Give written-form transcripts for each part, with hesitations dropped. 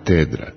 katedra.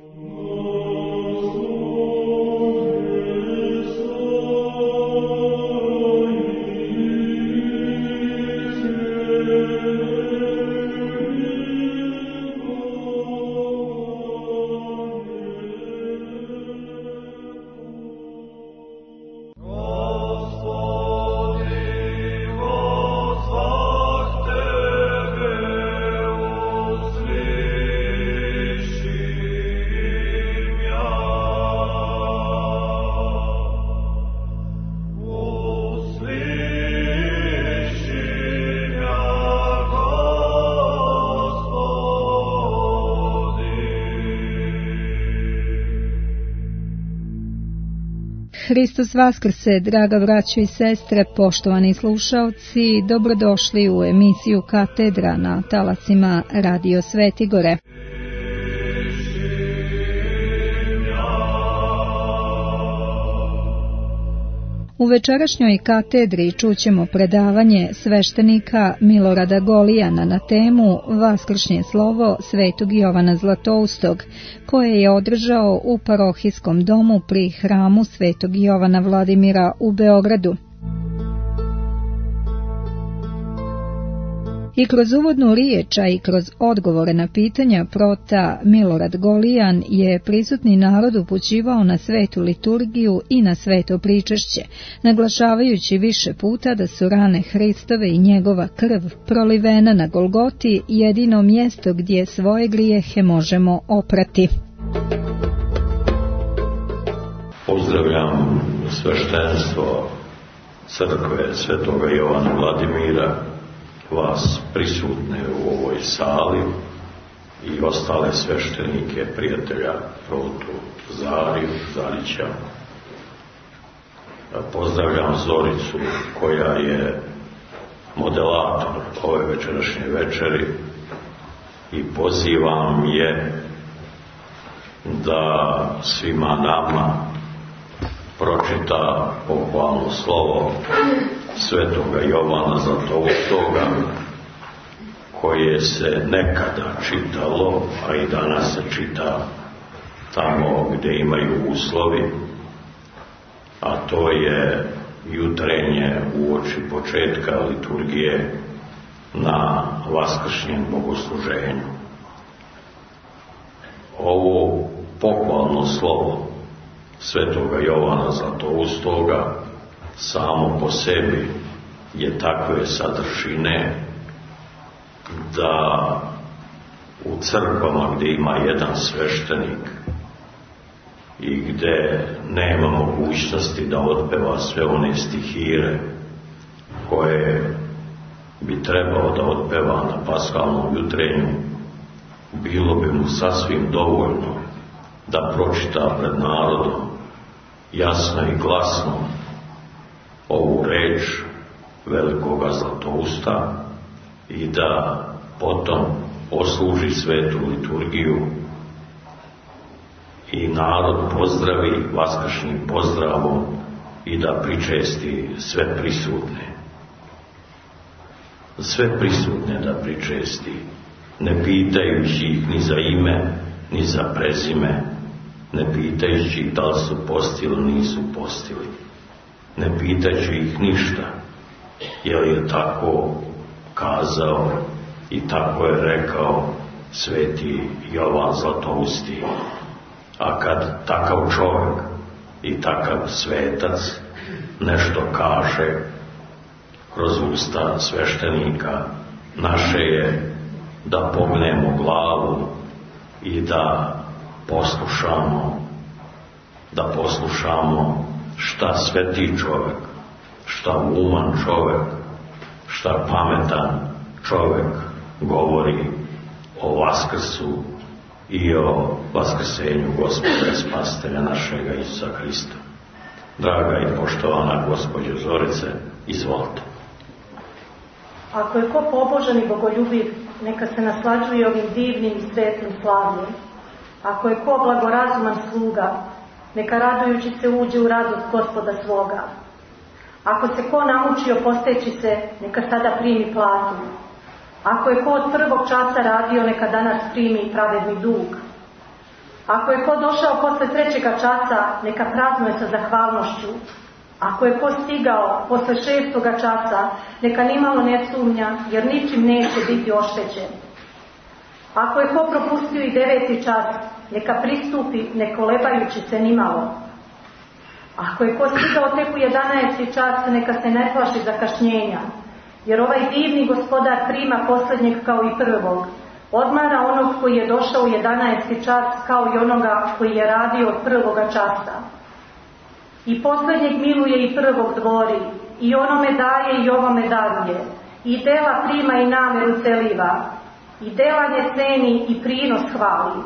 Hristos vaskrse, draga braćo i sestre, poštovani slušaoci, dobrodošli u emisiju Katedra na talasima Radio Svetigore. U večerašnjoj katedri čućemo predavanje sveštenika Milorada Golijana na temu Vaskršnje slovo Svetog Jovana Zlatoustog, koje je održao u parohijskom domu pri hramu Svetog Jovana Vladimira u Beogradu. I kroz uvodnu riječ, a i kroz odgovore na pitanja prota Milorad Golijan je prisutni narod upućivao na svetu liturgiju i na sveto pričešće, naglašavajući više puta da su rane Hristove i njegova krv prolivena na Golgoti jedino mjesto gdje svoje grijehe možemo oprati. Pozdravljam sveštenstvo crkve Svetoga Jovana Vladimira, vas prisutne u ovoj sali i ostale sveštenike, prijatelja Protu Zarića. Pozdravljam Zoricu koja je modelator ove večerašnje večeri i pozivam je da svima nama pročita pohvalno slovo Svetoga Jovana Zlatoustoga, koje se nekada čitalo, a i danas se čita tamo gdje imaju uslovi, a to je jutrenje uoči početka liturgije na vaskršnjem bogosluženju. Ovo pohvalno slovo Svetoga Jovana Zlatoustoga samo po sebi je takve sadržine da u crkvama gdje ima jedan sveštenik i gdje nema mogućnosti da otpeva sve one stihire koje bi trebao da otpeva na paskalnom jutrenju, bilo bi mu sasvim dovoljno da pročita pred narodom jasno i glasno ovu reč velikoga Zlatousta i da potom posluži svetu liturgiju i narod pozdravi vaskršnjim pozdravom i da pričesti sve prisutne. Sve prisutne da pričesti, ne pitajući ih ni za ime, ni za prezime, ne pitajući ih da li su postili ili nisu postili, ne pitajući ih ništa, jer je tako kazao i tako je rekao sveti Jovan Zlatousti. A kad takav čovjek i takav svetac nešto kaže kroz usta sveštenika, naše je da pognemo glavu i da poslušamo šta sveti čovjek, šta uman čovjek, šta pametan čovjek govori o Vaskrsu i o vaskrsenju Gospoda i Spasitelja našega Isusa Hrista. Draga i poštovana gospođo Zorice, izvolite. Ako je ko pobožan i bogoljubiv, neka se naslađuje ovim divnim i svetlim slavljem. Ako je ko blagorazuman sluga, neka radujući se uđe u radost Gospoda svoga. Ako se ko namučio posteći se, neka sada primi platu. Ako je ko od prvog časa radio, neka danas primi pravedni dug. Ako je ko došao posle 3. časa, neka praznuje sa zahvalnošću. Ako je ko stigao posle 6. časa, neka nimalo ne sumnja, jer ničim neće biti oštećen. Ako je ko propustio i 9. čas, neka pristupi ne kolebajući se nimalo. Ako je ko stigao tek u 11. čas, neka se ne plaši zakašnjenja, jer ovaj divni gospodar prima posljednjeg kao i prvog. Odmara onog koji je došao u 11. čas kao i onoga koji je radio od 1. časa. I posljednjeg miluje i prvog dvori, i onome daje i ovome daruje, i dela prima i nameru celiva, i delanje ceni i prinos hvali.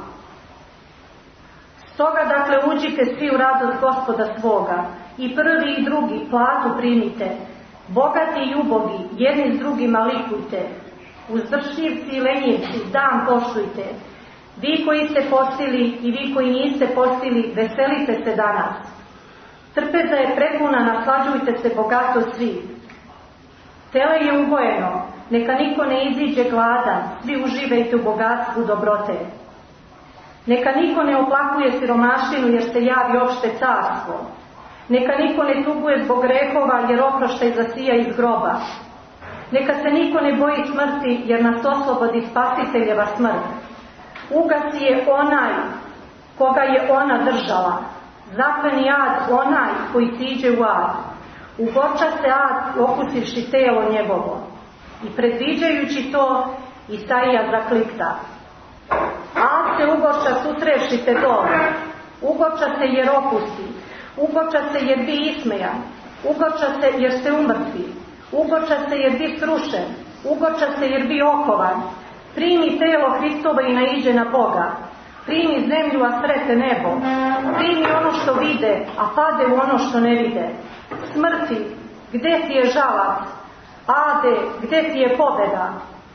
Stoga dakle uđite svi u radost Gospoda svoga, i prvi i drugi platu primite, bogati i ubogi jedni s drugima likujte, uzdržljivci i lenjivci dan poštujte, vi koji ste postili i vi koji niste postili, veselite se danas. Trpeza je prepuna, naslađujte se bogato svi. Tele je ubojeno, neka niko ne iziđe gladan, svi uživajte u bogatstvu dobrote. Neka niko ne oplakuje siromaštinu jer se javi opšte carstvo. Neka niko ne tuguje zbog grehova jer oproštaj zasija iz groba. Neka se niko ne boji smrti jer nas oslobodi spasiteljeva smrt. Ugasi je onaj koga je ona držala. Zakleni ad onaj koji siđe u ad. Ugorča se ad okusivši telo njegovo. I predviđajući to, Isaija zaklikta. Ad se ugorča sutrevši te dobro. Ugorča se jer opusti. Ugorča se jer bi ismejan. Ugorča se jer se umrtvi. Ugorča se jer bi srušen. Ugorča se jer bi okovan. Primi telo Hristova i naiđe na Boga. Primi zemlju, a srete nebo. Primi ono što vide, a pade u ono što ne vide. Smrti, gde ti je žalac? Ade, gde ti je pobeda?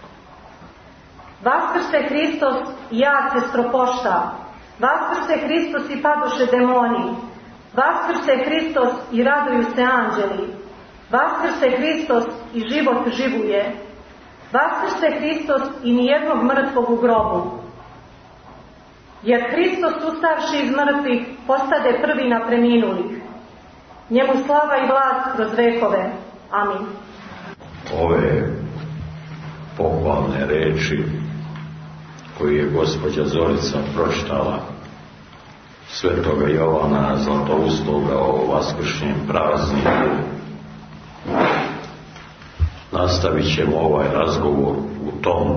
Vaskrse Hristos i jad se stropošta. Vaskrse Hristos i padoše demoni. Vaskrse Hristos i raduju se anđeli. Vaskrse Hristos i život živuje. Vaskrse Hristos i nijednog mrtvog u grobu. Jer Hristos ustavši iz mrtvih postade prvi na preminulih. Njemu slava i vlast kroz vekove. Amin. Ove pohvalne reči koje je gospođa Zorica pročitala Svetoga Jovana Zlatoustoga o vaskršnjem prazniku, nastavit ćemo ovaj razgovor u tom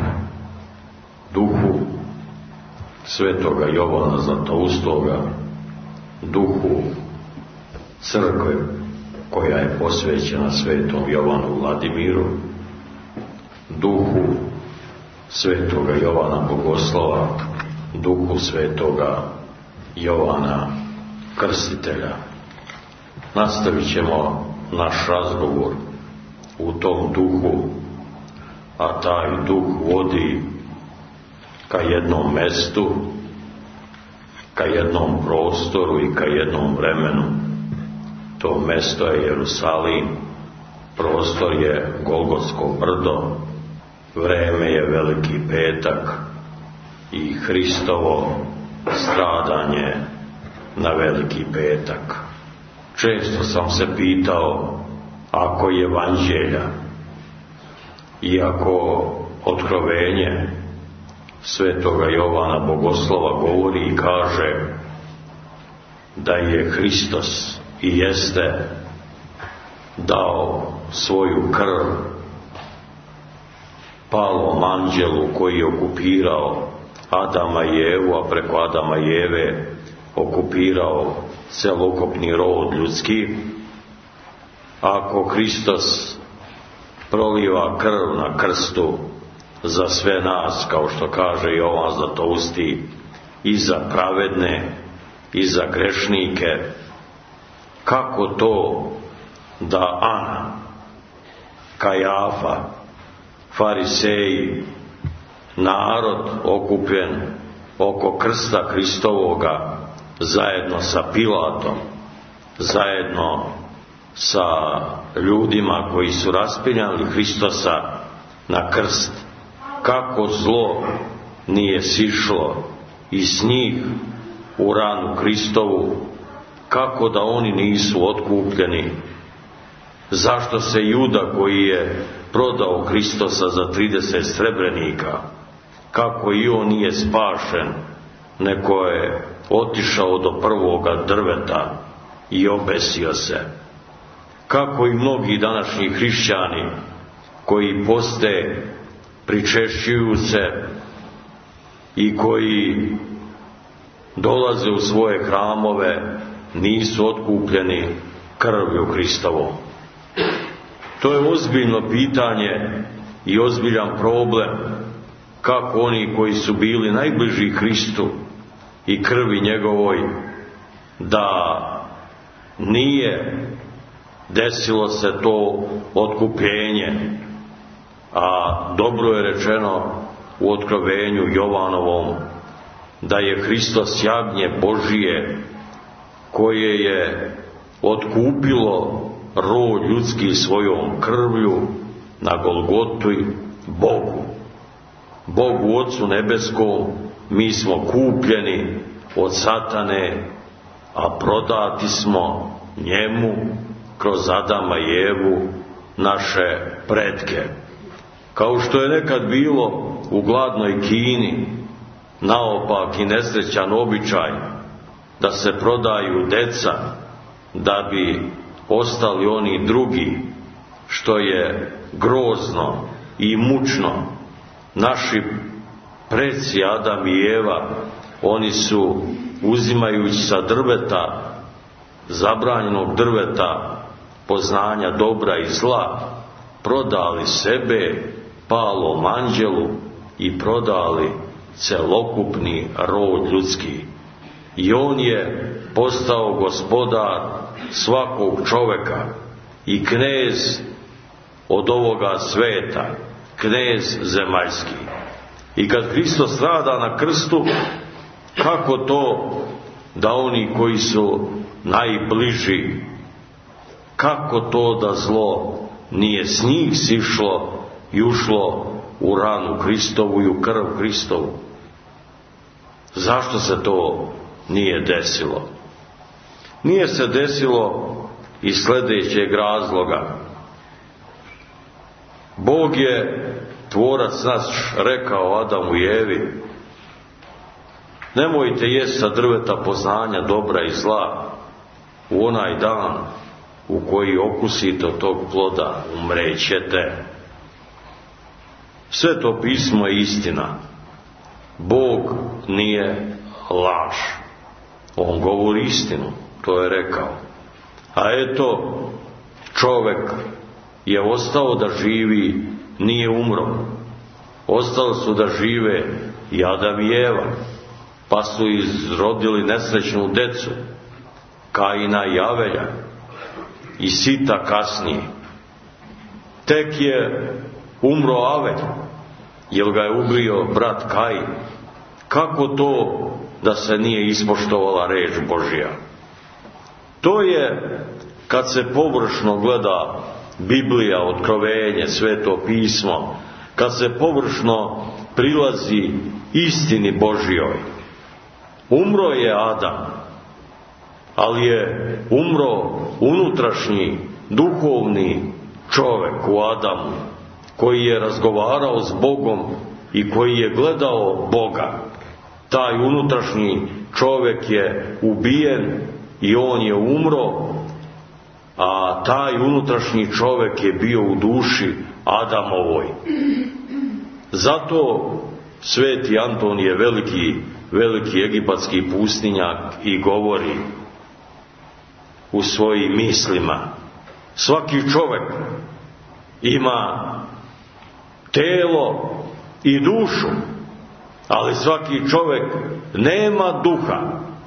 duhu Svetoga Jovana Zlatoustoga, duhu crkve koja je posvećena Svetom Jovanu Vladimiru, duhu Svetoga Jovana Bogoslova, duhu Svetoga Jovana Krstitelja. Nastavit ćemo naš razgovor u tom duhu, a taj duh vodi ka jednom mestu, ka jednom prostoru i ka jednom vremenu. To mesto je Jerusalim, prostor je Golgotsko brdo, vreme je Veliki petak i Hristovo stradanje na Veliki petak. Često sam se pitao, ako je evanđelja i ako otkrovenje Svetoga Jovana Bogoslova govori i kaže da je Hristos i jeste dao svoju krv palom anđelu koji je okupirao Adama i Evu, a preko Adama i Eve okupirao celokupni rod ljudski. Ako Hristos proliva krv na krstu za sve nas, kao što kaže Jovan Zlatousti, i za pravedne i za grešnike, kako to da Ana, Kajafa, fariseji, narod okupljen oko krsta Hristovoga, zajedno sa Pilatom, zajedno sa ljudima koji su raspinjali Hristosa na krst, kako zlo nije sišlo i s njih u ranu Kristovu, kako da oni nisu otkupljeni? Zašto se Juda, koji je prodao Kristosa za 30 srebrenika, kako i on nije spašen, neko je otišao do prvoga drveta i obesio se? Kako i mnogi današnji hrišćani koji poste, pričešćuju se i koji dolaze u svoje hramove, nisu otkupljeni krvlju Hristovom? To je ozbiljno pitanje i ozbiljan problem, kako oni koji su bili najbliži Hristu i krvi njegovoj, da nije desilo se to otkupljenje, a dobro je rečeno u Otkrovenju Jovanovom da je Hristos jagnje Božije koje je otkupilo rod ljudski svojom krvlju na Golgoti Bogu Otcu nebeskom. Mi smo kupljeni od satane, a prodati smo njemu kroz Adama i Evu, naše pretke. Kao što je nekad bilo u gladnoj Kini naopak i nesrećan običaj da se prodaju deca da bi ostali oni drugi, što je grozno i mučno. Naši preci Adam i Eva, oni su, uzimajući sa drveta, zabranjenog drveta poznanja dobra i zla, prodali sebe palom anđelu i prodali celokupni rod ljudski. I on je postao gospodar svakog čoveka i knez od ovoga sveta, knez zemaljski. I kad Hristos strada na krstu, kako to da oni koji su najbliži, kako to da zlo nije s njih sišlo i ušlo u ranu Hristovu i u krv Hristovu? Zašto se to nije desilo? Nije se desilo iz sljedećeg razloga. Bog je, tvorac naš, rekao Adamu i Evi: nemojte jesti sa drveta poznanja dobra i zla, u onaj dan u koji okusite od tog ploda umrećete. Sve to pismo je istina. Bog nije laž. On govori istinu, to je rekao. A eto, čovek je ostao da živi, nije umro. Ostali su da žive i Adam i Eva, pa su izrodili nesrećnu decu, Kaina i Avelja, i Sita kasnije. Tek je umro Avelj, jer ga je ubio brat Kain. Kako to da se nije ispoštovala reč Božja? To je, kad se površno gleda Biblija, Otkrovenje, Sveto pismo, kad se površno prilazi istini Božjoj. Umro je Adam, ali je umro unutrašnji, duhovni čovek u Adamu, koji je razgovarao s Bogom i koji je gledao Boga. Taj unutrašnji čovek je ubijen i on je umro, a taj unutrašnji čovek je bio u duši Adamovoj. Zato sveti Anton je veliki egipatski pustinjak i govori u svojim mislima: svaki čovek ima telo i dušu, ali svaki čovek nema duha.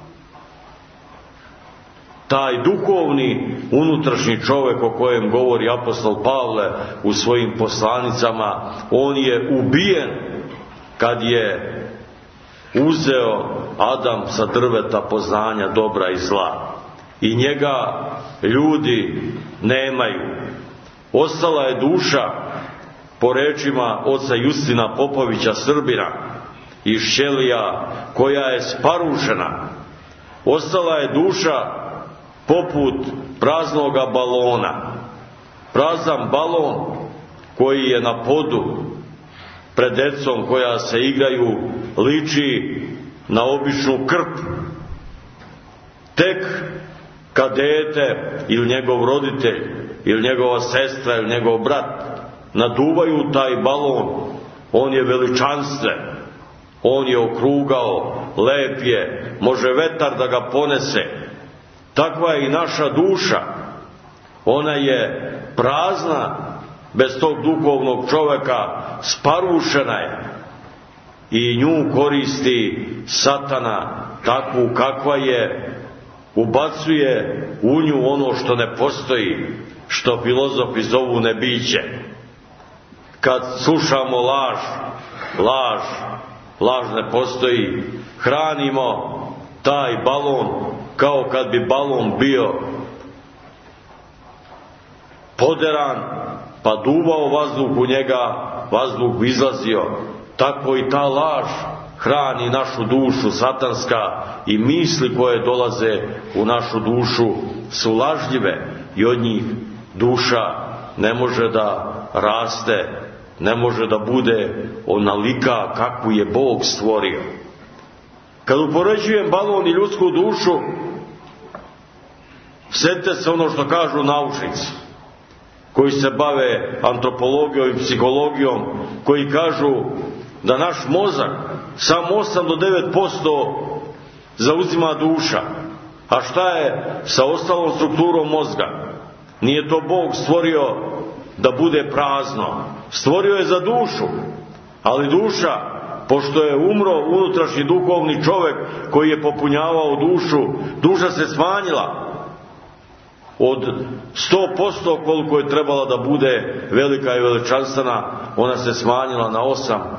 Taj duhovni unutrašnji čovek o kojem govori apostol Pavle u svojim poslanicama, on je ubijen kad je uzeo Adam sa drveta poznanja dobra i zla. I njega ljudi nemaju. Ostala je duša, po rečima oca Justina Popovića Srbina, iz ćelija, koja je sparušena. Ostala je duša poput praznoga balona. Prazan balon koji je na podu pred decom koja se igraju, liči na običnu krp. Tek kad dete ili njegov roditelj ili njegova sestra ili njegov brat naduvaju taj balon, on je veličanstven, on je okrugao, lep je, može vetar da ga ponese. Takva je i naša duša. Ona je prazna bez tog duhovnog čoveka, sparušena je i nju koristi Satana takvu kakva je, ubacuje u nju ono što ne postoji, što filozofi zovu nebiće. Kad slušamo laž ne postoji, hranimo taj balon kao kad bi balon bio poderan, pa duvao vazduh u njega, vazduh bi izlazio. Tako i ta laž hrani našu dušu satanska i misli koje dolaze u našu dušu su lažljive i od njih duša ne može da raste, ne može da bude onalika kakvu je Bog stvorio. Kad upoređujem balon i ljudsku dušu, sjetite se ono što kažu naučnici koji se bave antropologijom i psihologijom, koji kažu da naš mozak samo 8 do 9% zauzima duša. A šta je sa ostalom strukturom mozga? Nije to Bog stvorio da bude prazno. Stvorio je za dušu, ali duša, pošto je umro unutrašnji duhovni čovjek koji je popunjavao dušu, duša se smanjila od 100% koliko je trebala da bude velika i veličanstvena, ona se smanjila na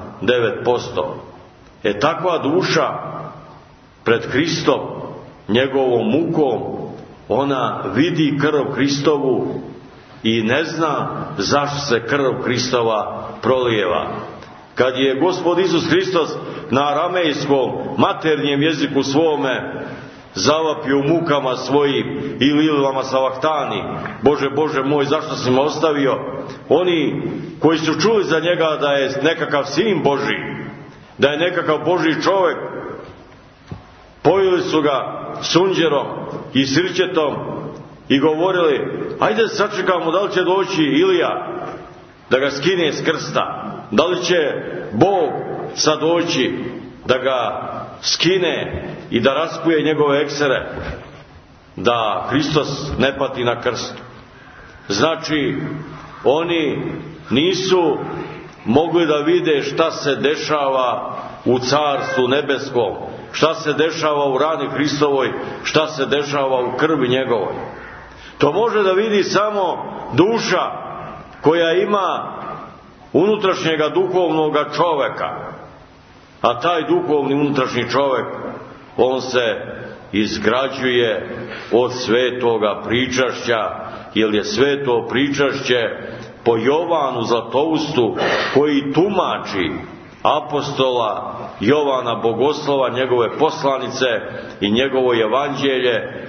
8-9%. Takva duša pred Hristom, njegovom mukom, ona vidi krv Hristovu i ne zna zašto se krv Hristova prolijeva. Kad je Gospod Isus Hristos na aramejskom maternjem jeziku svome zavapio u mukama svojim i lilvama savahtani, Bože, Bože moj, zašto si me ostavio? Oni koji su čuli za njega da je nekakav sin Božji, da je nekakav Božji čovjek, pojeli su ga sunđerom i sirćetom i govorili, ajde sačekamo da li će doći Ilija da ga skine s krsta, da li će Bog sad doći da ga skine i da raspuje njegove eksere, da Hristos ne pati na krstu. Znači, oni nisu mogli da vide šta se dešava u Carstvu nebeskom, šta se dešava u rani Hristovoj, šta se dešava u krvi njegovoj. To može da vidi samo duša koja ima unutrašnjega duhovnoga čoveka. A taj duhovni unutrašnji čovjek, on se izgrađuje od svetoga pričašća, jer je sveto pričašće po Jovanu Zlatoustu, koji tumači apostola Jovana Bogoslova, njegove poslanice i njegovo evanđelje.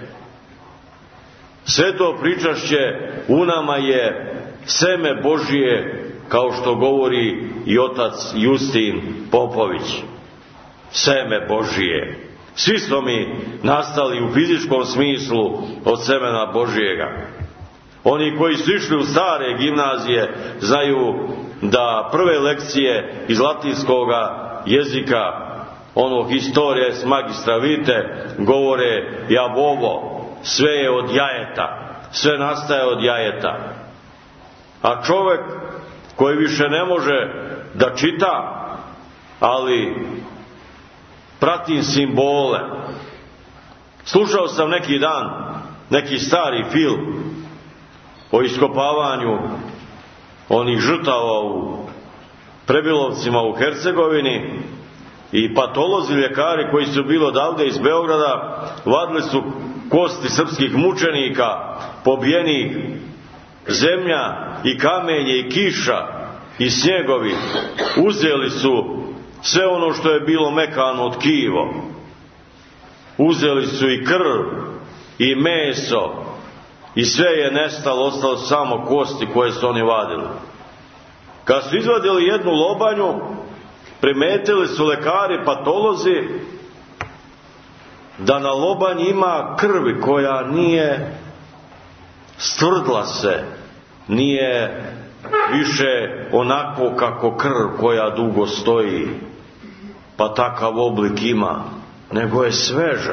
Sveto pričašće u nama je seme Božije, kao što govori i otac Justin Popović. Seme Božije. Svi smo mi nastali u fizičkom smislu od semena Božijega. Oni koji su išli u stare gimnazije znaju da prve lekcije iz latinskoga jezika, onog historije s magistra vite, govore javovo, sve je od jajeta, sve nastaje od jajeta. A čovjek koji više ne može da čita, ali pratim simbole. Slušao sam neki dan neki stari film o iskopavanju onih žrtava u Prebilovcima u Hercegovini i patolozi, ljekari koji su bili odavde iz Beograda vadili su kosti srpskih mučenika pobijenih, zemlja i kamenje i kiša i snjegovi uzeli su sve ono što je bilo mekano tkivo. Uzeli su i krv i meso i sve je nestalo, ostalo samo kosti koje su oni vadili. Kad su izvadili jednu lobanju, primetili su lekari, patolozi, da na lobanji ima krvi koja nije stvrdla se, nije više onako kako krv koja dugo stoji, pa takav oblik ima, nego je sveža.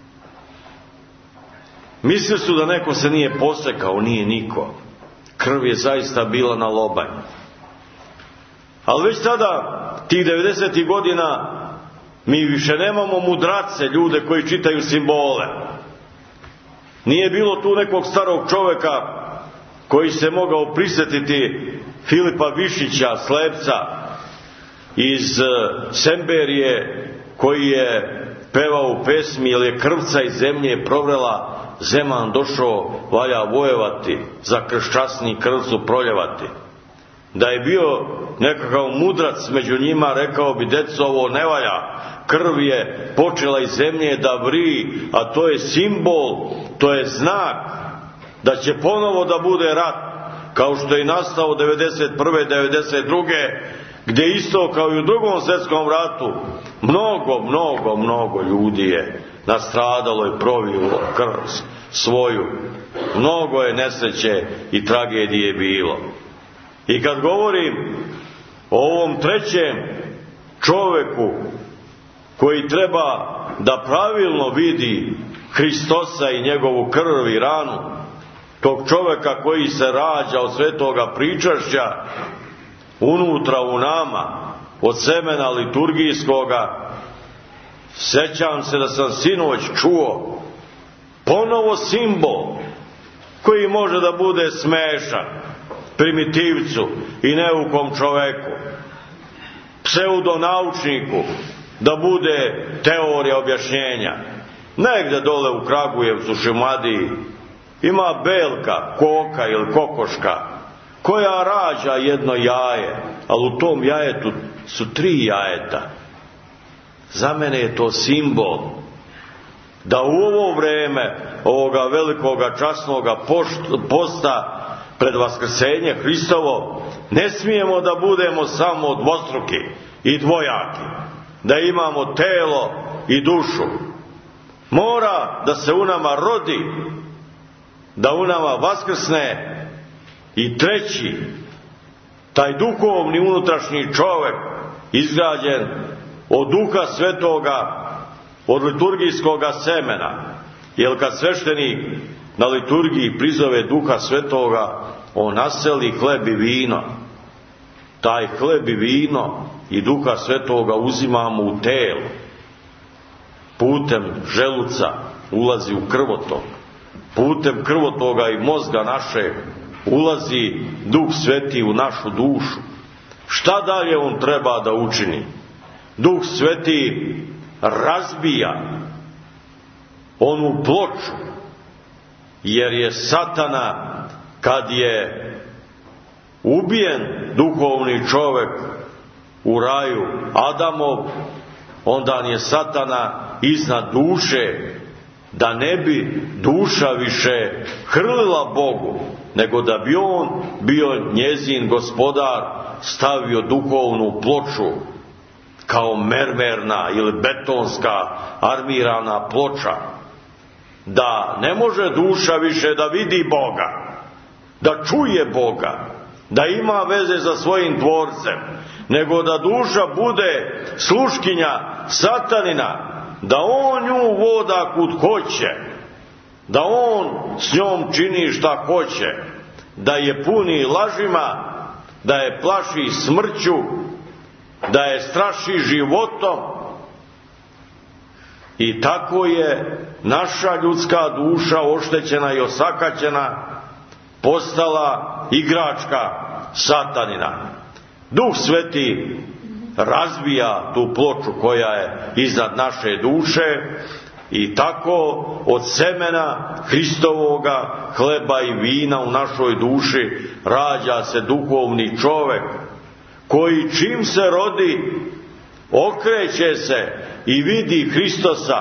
Mislili su da neko se nije posekao, nije niko. Krv je zaista bila na lobanji. Ali već tada, tih 90. godina, mi više nemamo mudrace, ljude koji čitaju simbole. Nije bilo tu nekog starog čoveka koji se mogao prisjetiti Filipa Višića, slepca iz Semberije, koji je pevao u pesmi, jer je krvca iz zemlje provrela, Zeman došao, valja vojevati, za kršćasni krvcu proljevati. Da je bio nekakav mudrac među njima, rekao bi: deco, ovo ne valja, krv je počela iz zemlje da vri, a to je simbol, to je znak da će ponovo da bude rat, kao što je nastao 91. 92. gdje isto kao i u Drugom svjetskom ratu mnogo ljudi je nastradalo i provilo krv svoju. Mnogo je nesreće i tragedije bilo. I kad govorim o ovom trećem čoveku koji treba da pravilno vidi Hristosa i njegovu krv i ranu, tog čoveka koji se rađa od svetoga pričašća unutra u nama, od semena liturgijskoga, sjećam se da sam sinoć čuo ponovo simbol koji može da bude smešan primitivcu i neukom čoveku, pseudonaučniku, da bude teorija objašnjenja. Negde dole u Kragujevcu, Šumadiji, ima belka, koka ili kokoška, koja rađa jedno jaje, ali u tom jajetu su 3 jajeta. Za mene je to simbol da u ovo vreme ovoga velikoga časnoga posta pred vaskrsenje Hristovo ne smijemo da budemo samo dvostruki i dvojaki, da imamo telo i dušu. Mora da se u nama rodi, da u nama vaskrsne i treći, taj duhovni unutrašnji čovjek izgrađen od Duha Svetoga, od liturgijskoga semena. Jer kad sveštenik na liturgiji prizove Duha Svetoga, on naseli hleb i vino. Taj hleb i vino i Duha Svetoga uzimamo u telo. Putem želuca ulazi u krvotok. Putem krvotoga i mozga našeg ulazi Duh Sveti u našu dušu. Šta dalje on treba da učini? Duh Sveti razbija onu ploču, jer je Satana, kad je ubijen duhovni čovjek u raju Adamov, onda je Satana iznad duše, da ne bi duša više hrlila Bogu, nego da bi on bio njezin gospodar, stavio duhovnu ploču kao mermerna ili betonska armirana ploča, da ne može duša više da vidi Boga, da čuje Boga, da ima veze sa svojim tvorcem, nego da duša bude sluškinja Satanina, da on nju voda kud hoće, da on s njom čini šta hoće, da je puni lažima, da je plaši smrću, da je straši životom. I tako je naša ljudska duša oštećena i osakaćena postala igračka Satanina. Duh Sveti razbija tu ploču koja je iznad naše duše i tako od semena Hristovoga hleba i vina u našoj duši rađa se duhovni čovjek, koji čim se rodi okreće se i vidi Hristosa,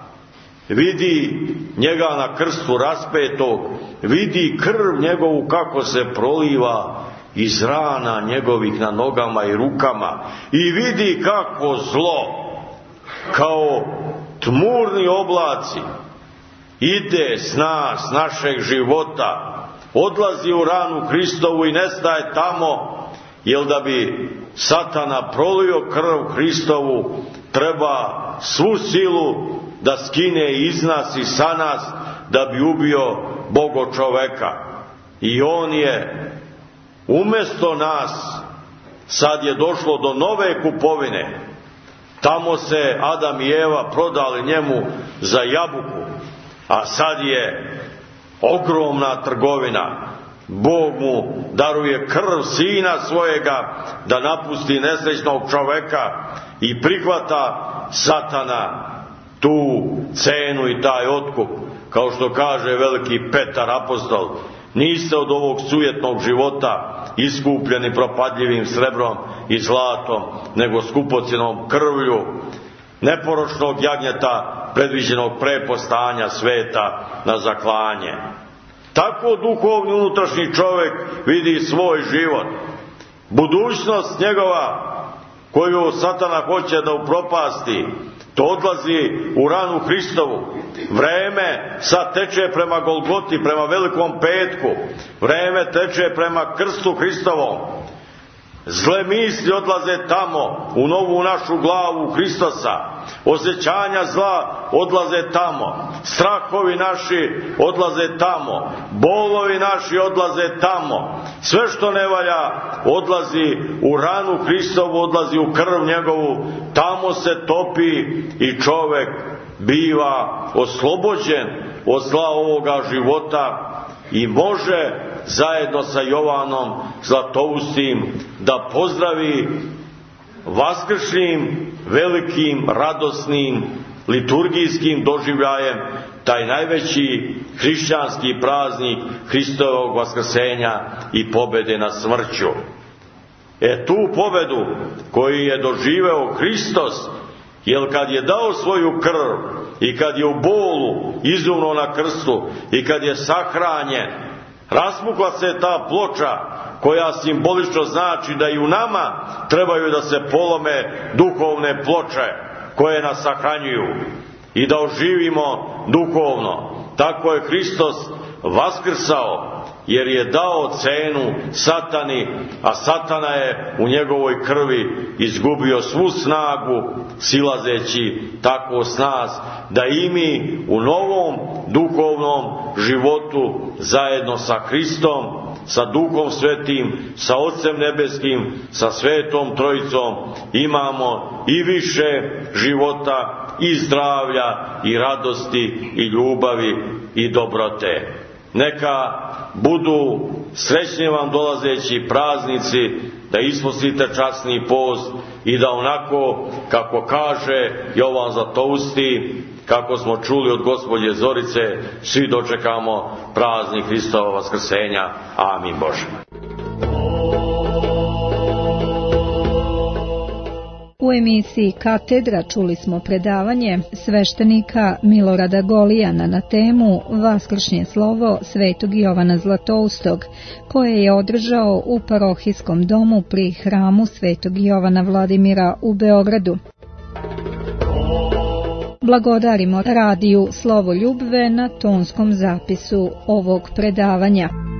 vidi njega na krstu raspetog, vidi krv njegovu kako se proliva iz rana njegovih na nogama i rukama, i vidi kako zlo kao tmurni oblaci ide s nas, našeg života, odlazi u ranu Hristovu i nestaje tamo, jer da bi Satana prolio krv Hristovu, treba svu silu da skine iz nas i sa nas, da bi ubio Bogo čoveka. I on je umjesto nas, sad je došlo do nove kupovine. Tamo se Adam i Eva prodali njemu za jabuku, a sad je ogromna trgovina. Bog mu daruje krv sina svojega da napusti nesrećnog čoveka i prihvata Satana tu cenu i taj otkup. Kao što kaže veliki Petar apostol, niste od ovog sujetnog života iskupljeni propadljivim srebrom i zlatom, nego skupocjenom krvlju neporočnog jagnjeta predviđenog pre postanja sveta na zaklanje. Tako duhovni unutrašnji čovjek vidi svoj život. Budućnost njegova koju Satana hoće da upropasti, to odlazi u ranu Hristovu. Vreme sad teče prema Golgoti, prema Velikom petku. Vreme teče prema krstu Hristovom. Zle misli odlaze tamo, u novu našu glavu Hristosa. Osjećanja zla odlaze tamo. Strahovi naši odlaze tamo. Bolovi naši odlaze tamo. Sve što ne valja odlazi u ranu Hristovu, odlazi u krv njegovu. Tamo se topi i čovek biva oslobođen od zla ovoga života i može zajedno sa Jovanom Zlatoustim da pozdravi vaskršnjim, velikim, radosnim, liturgijskim doživljajem taj najveći hrišćanski praznik Hristovog vaskrsenja i pobjede nad smrću. Tu pobedu koju je doživeo Hristos, jer kad je dao svoju krv i kad je u bolu izumro na krstu i kad je sahranjen, raspukla se ta ploča koja simbolično znači da i u nama trebaju da se polome duhovne ploče koje nas sahranjuju i da oživimo duhovno. Tako je Hristos vaskrsao, jer je dao cenu Satani, a Satana je u njegovoj krvi izgubio svu snagu, silazeći tako s nas, da i mi u novom duhovnom životu zajedno sa Hristom, sa Duhom Svetim, sa Otcem Nebeskim, sa Svetom Trojicom imamo i više života i zdravlja i radosti i ljubavi i dobrote. Neka budu srećni vam dolazeći praznici, da ispustite časni post i da onako kako kaže Jovan Zlatousti, kako smo čuli od gospođe Zorice, svi dočekamo praznik Hristova vaskrsenja. Amin Bože. U emisiji Katedra čuli smo predavanje sveštenika Milorada Golijana na temu Vaskršnje slovo Svetog Jovana Zlatoustog, koje je održao u parohijskom domu pri hramu Svetog Jovana Vladimira u Beogradu. Blagodarimo radiju Slovo Ljubve na tonskom zapisu ovog predavanja.